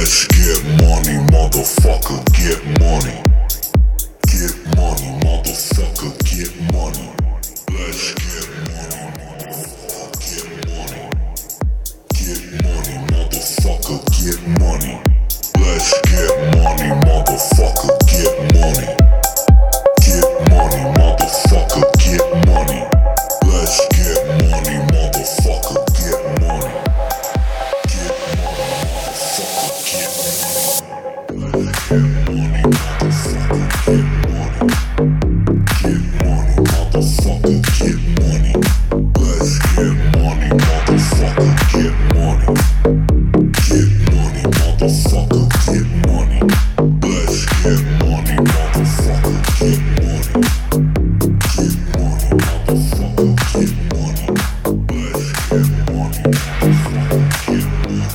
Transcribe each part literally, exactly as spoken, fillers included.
Let's get money, motherfucker, get money. Get money, motherfucker, get money. Let's get money, motherfucker, get money. Get money, motherfucker, get money. Let's get money, motherfucker, get money. Get money, motherfucker, get money. Let's get money, motherfucker, get money. Get money, motherfucker, get money. Let's get money, motherfucker, get money. Get money, motherfucker, get money. Let's get money, motherfucker, get money. Get money, motherfucker, get money. Let's get money, motherfucker, get money. Get money, motherfucker, get money. Let's get money, motherfucker, get money.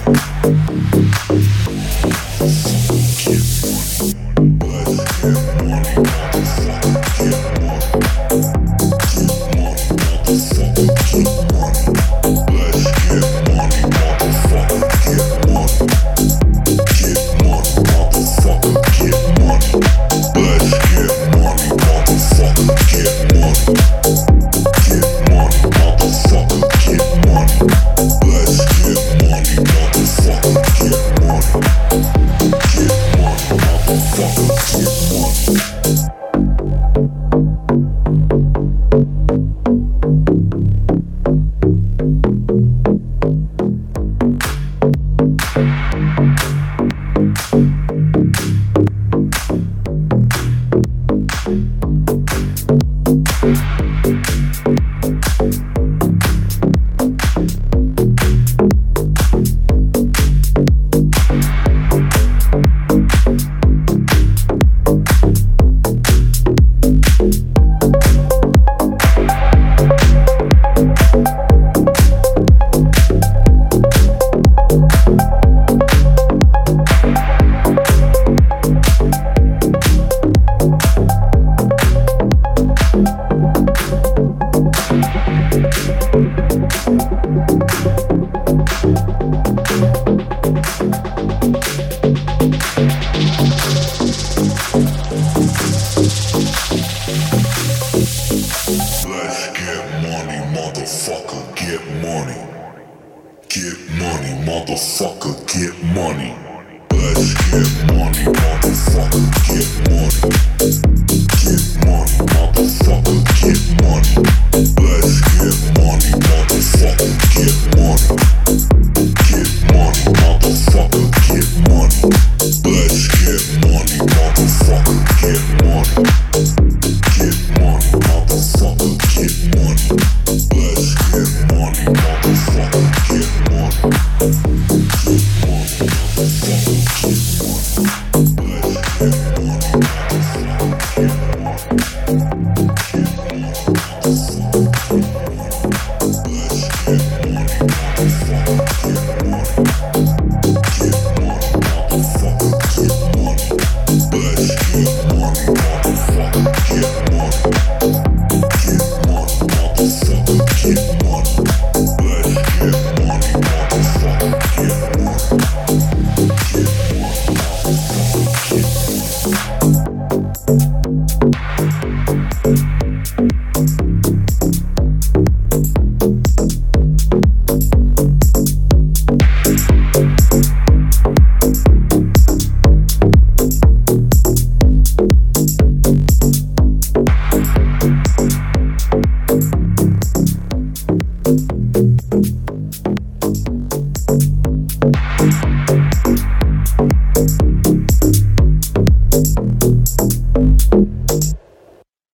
Get money. Let's get money, motherfucker, get money. Get money, motherfucker, get money. Let's get money, motherfucker, get money. Get money, motherfucker, get money. Let's get money, motherfucker, get money. Get money, motherfucker, get money. Let's get money, motherfucker, get money. Get money, motherfucker, get money. Let's get money, motherfucker, get money. Get money, motherfucker, get money. Let's get money, motherfucker, get money. Get money, motherfucker, get money. Let's get money, motherfucker, get money. Get money, motherfucker, get money. Let's get money, motherfucker, get money. Get money, motherfucker, get money. Let's get money, motherfucker, get money. Get money, motherfucker, get money. Let's get money, motherfucker, get money. Get money, motherfucker, get money. Let's get money, motherfucker, get money. Get money, motherfucker, get money. Let's get money, motherfucker, get money. Get money, motherfucker, get money. Let's get money, motherfucker, get money. Get money, motherfucker, get money.